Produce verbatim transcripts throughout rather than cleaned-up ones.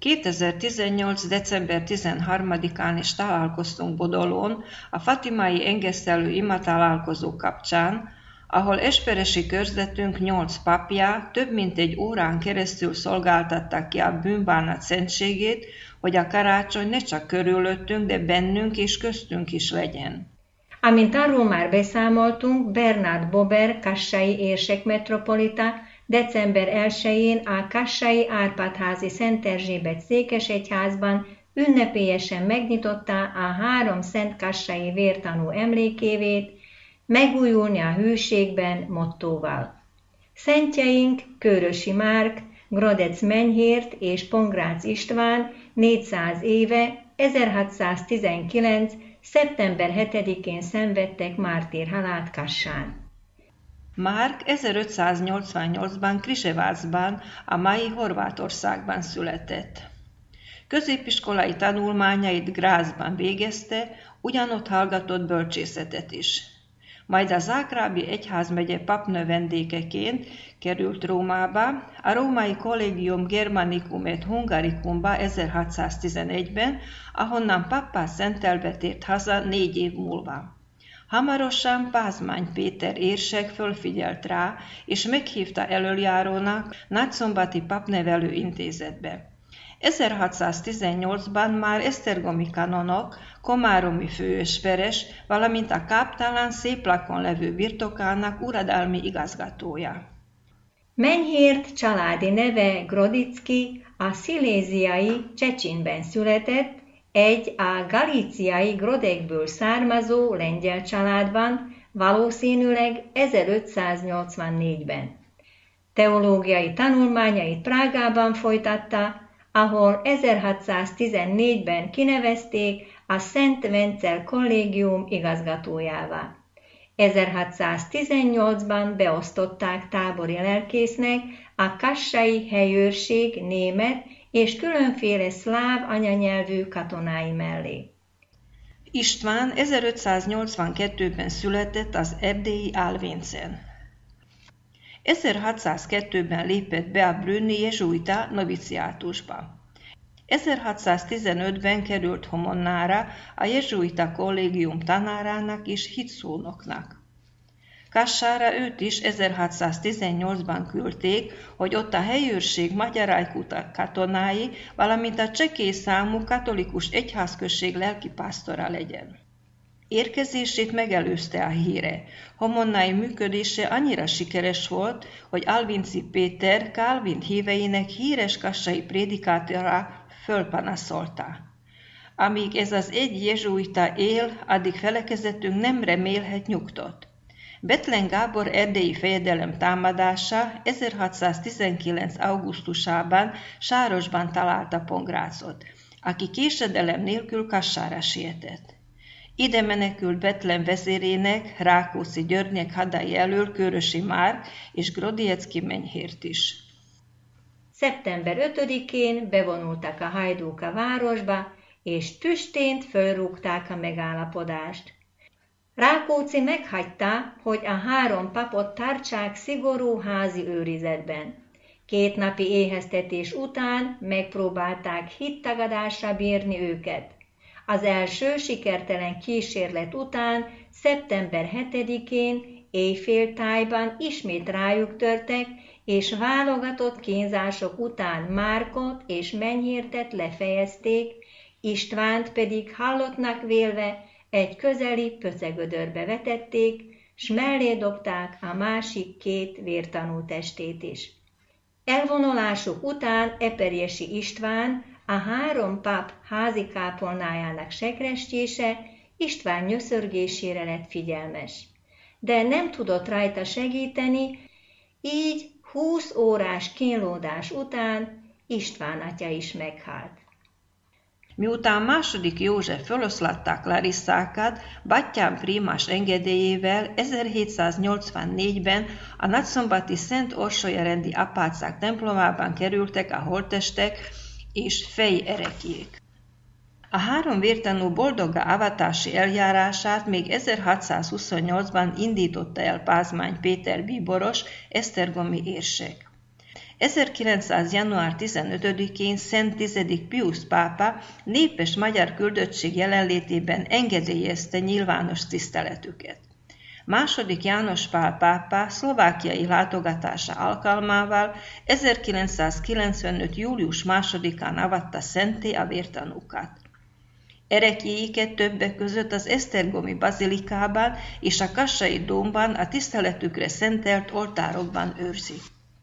kétezer-tizennyolc. december tizenharmadikán is találkoztunk Bodolón a fatimai engesztelő ima találkozó kapcsán, ahol esperesi körzetünk nyolc papja több mint egy órán keresztül szolgáltatták ki a bűnbánat szentségét, hogy a karácsony ne csak körülöttünk, de bennünk és köztünk is legyen. Amint arról már beszámoltunk, Bernard Bober, kassai érsek metropolita december elsején a kassai Árpád-házi Szent Erzsébet székesegyházban ünnepélyesen megnyitotta a három szent kassai vértanú emlékévét, megújulni a hűségben mottóval. Szentjeink Kőrösi Márk, Grodec Menyhért és Pongrác István négyszáz éve, ezerhatszáztizenkilenc. szeptember hetedikén szenvedtek mártírhalált Kassán. Márk ezerötszáznyolcvannyolcban Križevácban, a mai Horvátországban született. Középiskolai tanulmányait Grazban végezte, ugyanott hallgatott bölcsészetet is. Majd a zágrábi egyházmegye papnövendékeként került Rómába, a római Collegium Germanicum et Hungaricumba ezerhatszáztizenegyben, ahonnan pappá szentelve tért haza négy év múlva. Hamarosan Pázmány Péter érsek fölfigyelt rá, és meghívta elöljárónak Nagyszombati papnevelő intézetbe. ezerhatszáztizennyolcban már esztergomi kanonok, komáromi főesperes, valamint a káptalan Széplakon levő birtokának uradalmi igazgatója. Menyhért családi neve Grodicki a sziléziai Csecsinben született, egy a galíciai Grodekből származó lengyel családban, valószínűleg ezerötszáznyolcvannégyben. Teológiai tanulmányait Prágában folytatta, ahol ezerhatszáztizennégyben kinevezték a Szent Vencel kollégium igazgatójává. ezerhatszáztizennyolcban beosztották tábori lelkésznek a kassai helyőrség német és különféle szláv anyanyelvű katonái mellé. István ezerötszáznyolcvankettőben született az erdélyi Alvéncen. ezerhatszázkettőben lépett be a brünni jezsuita noviciátusba. ezerhatszáztizenötben került Homonnára, a jezsuita kollégium tanárának és hitszónoknak. Kassára őt is ezerhatszáztizennyolcban küldték, hogy ott a helyőrség magyarájkú katonái, valamint a csekély számú katolikus egyházközség lelkipásztora legyen. Érkezését megelőzte a híre. Homonnai működése annyira sikeres volt, hogy Alvinci Péter Kálvint híveinek híres kassai prédikátora fölpanaszolta. Amíg ez az egy jezsuita él, addig felekezetünk nem remélhet nyugtot. Bethlen Gábor erdélyi fejedelem támadása ezerhatszáztizenkilenc. augusztusában Sárosban találta Pongrácot, aki késedelem nélkül Kassára sietett. Ide menekült Bethlen vezérének, Rákóczi Györgynek hadai elől Kőrösi Márk és Grodiecki Menyhért is. szeptember ötödikén bevonultak a hajdúk a városba, és tüstént fölrúgták a megállapodást. Rákóczi meghagyta, hogy a három papot tartsák szigorú házi őrizetben. Két napi éheztetés után megpróbálták hittagadásra bírni őket. Az első sikertelen kísérlet után szeptember hetedikén éjféltájban ismét rájuk törtek, és válogatott kínzások után Márkot és Menyhértet lefejezték, Istvánt pedig halottnak vélve egy közeli pöcegödörbe vetették, s mellé dobták a másik két vértanú testét is. Elvonulásuk után Eperjesi István, a három pap házi kápolnájának segrestjése István nyöszörgésére lett figyelmes. De nem tudott rajta segíteni, így húsz órás kínlódás után István atya is meghalt. Miután második József feloszlatták Larisszákat, Battyán prímas engedélyével ezerhétszáznyolcvannégyben a nagyszombati Szent Orsolya-rendi apácák templomában kerültek a holttestek és fejerekjék. A három vértanú boldoggá avatási eljárását még ezerhatszázhuszonnyolcban indította el Pázmány Péter bíboros, esztergomi érsek. ezerkilencszáz. január tizenötödikén Szent tizedik. Piusz pápa népes magyar küldöttség jelenlétében engedélyezte nyilvános tiszteletüket. Második János Pál pápa szlovákiai látogatása alkalmával ezerkilencszázkilencvenöt. július másodikán avatta szentté a vértanúkat. Ereklyéiket többek között az esztergomi bazilikában és a kassai dómban a tiszteletükre szentelt oltárokban őrzik.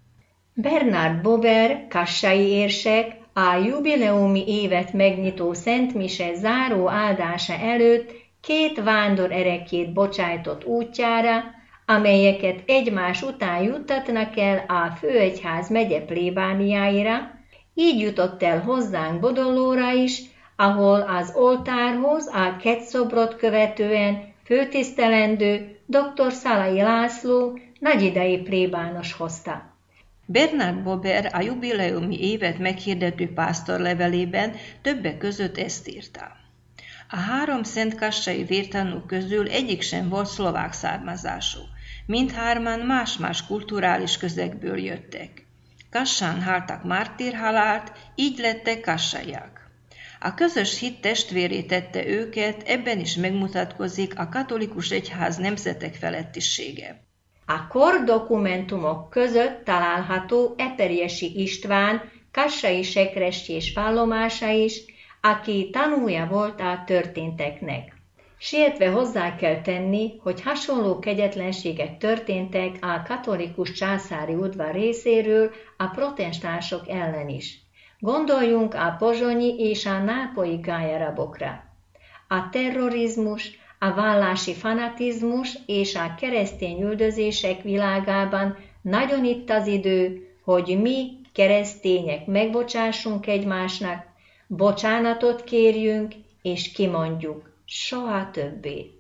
Bernard Bober, kassai érsek, a jubileumi évet megnyitó szentmise záró áldása előtt két vándor ereklyét bocsájtott útjára, amelyeket egymás után juttatnak el a főegyház megye plébániáira, így jutott el hozzánk Bodolóra is, ahol az oltárhoz a kettszobrot követően főtisztelendő dr. Szalai László nagyidei plébános hozta. Bernard Bober a jubileumi évet meghirdető pásztorlevelében többek között ezt írta. A három szent kassai vértanú közül egyik sem volt szlovák származású. Mindhárman más-más kulturális közegből jöttek. Kassán haltak mártírhalált, így lettek kassaiak. A közös hit testvéré tette őket, ebben is megmutatkozik a katolikus egyház nemzetek felettisége. A kor dokumentumok között található Eperjesi István, kassai sekrestyés vallomása is, aki tanúja volt a történteknek. Sietve hozzá kell tenni, hogy hasonló kegyetlenségek történtek a katolikus császári udvar részéről a protestánsok ellen is. Gondoljunk a pozsonyi és a nápolyi gályarabokra. A terrorizmus, a vallási fanatizmus és a keresztény üldözések világában nagyon itt az idő, hogy mi, keresztények megbocsássunk egymásnak, bocsánatot kérjünk és kimondjuk, soha többé.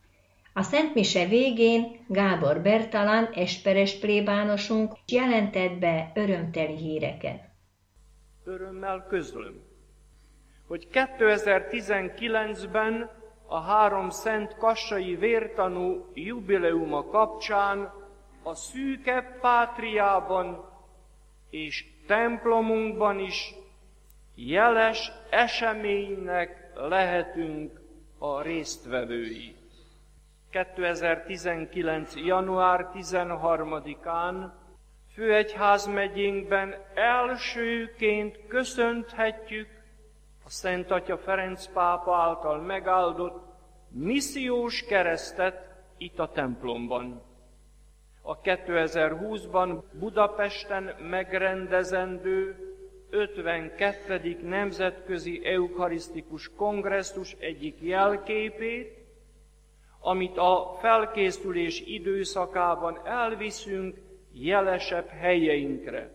A szentmise végén Gábor Bertalan, esperes plébánosunk jelentett be örömteli híreket. Örömmel közlöm, hogy kétezer-tizenkilencben a három szent kassai vértanú jubileuma kapcsán a szűkebb pátriában és templomunkban is jeles eseménynek lehetünk a résztvevői. kétezer-tizenkilenc. január tizenharmadikán főegyházmegyénkben elsőként köszönthetjük a Szent Atya Ferenc pápa által megáldott missziós keresztet itt a templomban. A kétezer-húszban Budapesten megrendezendő ötvenkettedik Nemzetközi Eukarisztikus Kongresszus egyik jelképét, amit a felkészülés időszakában elviszünk jelesebb helyeinkre.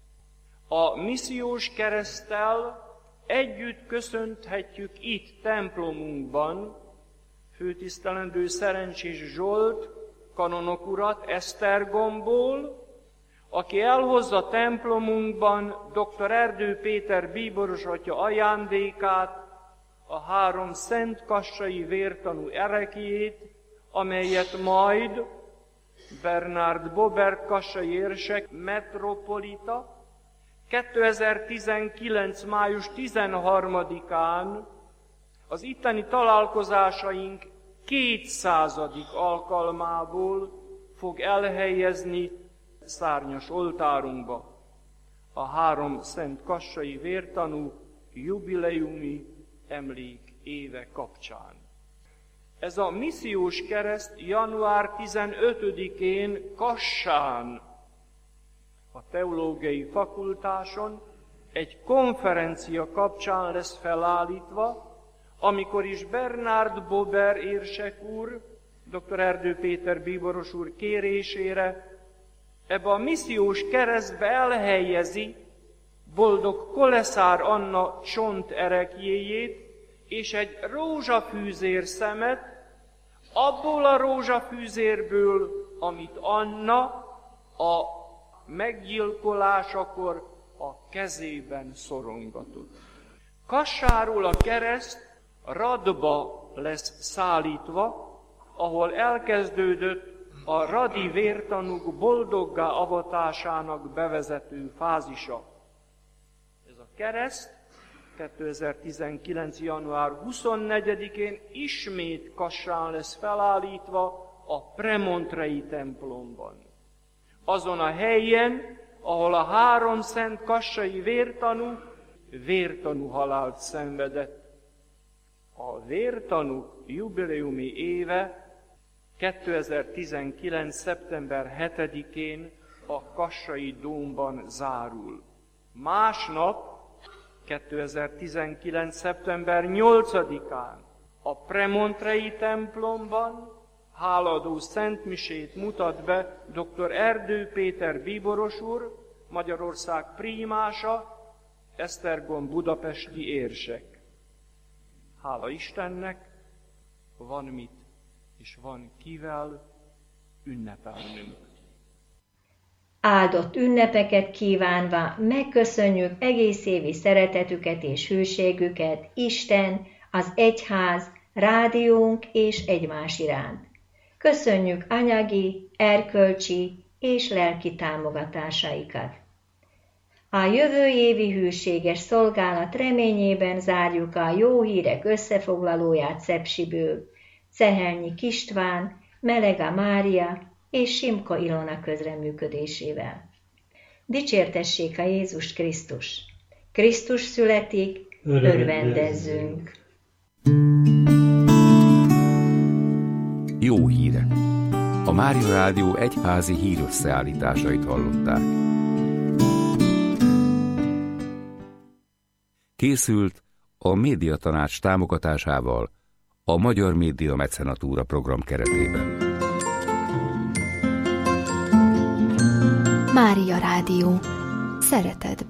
A missziós kereszttel együtt köszönthetjük itt templomunkban főtisztelendő Szerencsés Zsolt kanonok urat Esztergomból, aki elhozza templomunkban dr. Erdő Péter bíboros atya ajándékát, a három szent kassai vértanú ereklyét, amelyet majd Bernard Bober kassai érsek metropolita kétezer-tizenkilenc. május tizenharmadikán az itteni találkozásaink kétszázadik alkalmából fog elhelyezni szárnyas oltárunkba a három szent kassai vértanú jubileumi emlék éve kapcsán. Ez a missziós kereszt január tizenötödikén Kassán, a teológiai fakultáson egy konferencia kapcsán lesz felállítva, amikor is Bernard Bober érsek úr, dr. Erdő Péter bíboros úr kérésére ebbe a missziós keresztbe elhelyezi boldog Koleszár Anna csont ereklyéjét és egy rózsafűzér szemet, abból a rózsafűzérből, amit Anna a meggyilkolásakor a kezében szorongatott. Kassáról a kereszt Radba lesz szállítva, ahol elkezdődött a radi vértanúk boldoggá avatásának bevezető fázisa. Ez a kereszt kétezer-tizenkilenc. január huszonnegyedikén ismét Kassán lesz felállítva a Premontrei templomban. Azon a helyen, ahol a három szent kassai vértanú vértanú halált szenvedett. A vértanú jubileumi éve kétezer-tizenkilenc. szeptember hetedikén a Kassai dómban zárul. Másnap, kétezer-tizenkilenc. szeptember nyolcadikán a Premontrei templomban hálaadó szentmisét mutat be dr. Erdő Péter bíboros úr, Magyarország prímása, Esztergom budapesti érsek. Hála Istennek, van mit és van kivel ünnepelnünk. Áldott ünnepeket kívánva megköszönjük egész évi szeretetüket és hűségüket Isten, az egyház, rádiónk és egymás iránt. Köszönjük anyagi, erkölcsi és lelki támogatásaikat. A jövő évi hűséges szolgálat reményében zárjuk a jó hírek összefoglalóját Szepsiből, Cehelnyi István, Melega Mária és Simko Ilona közreműködésével. Dicsértessék a Jézus Krisztus! Krisztus születik, örvendezzünk! Jó hírek! A Mária Rádió egyházi hírösszeállításait hallották. Készült a Médiatanács támogatásával a Magyar Média Mecenatúra program keretében. Mária Rádió. Szeretetből.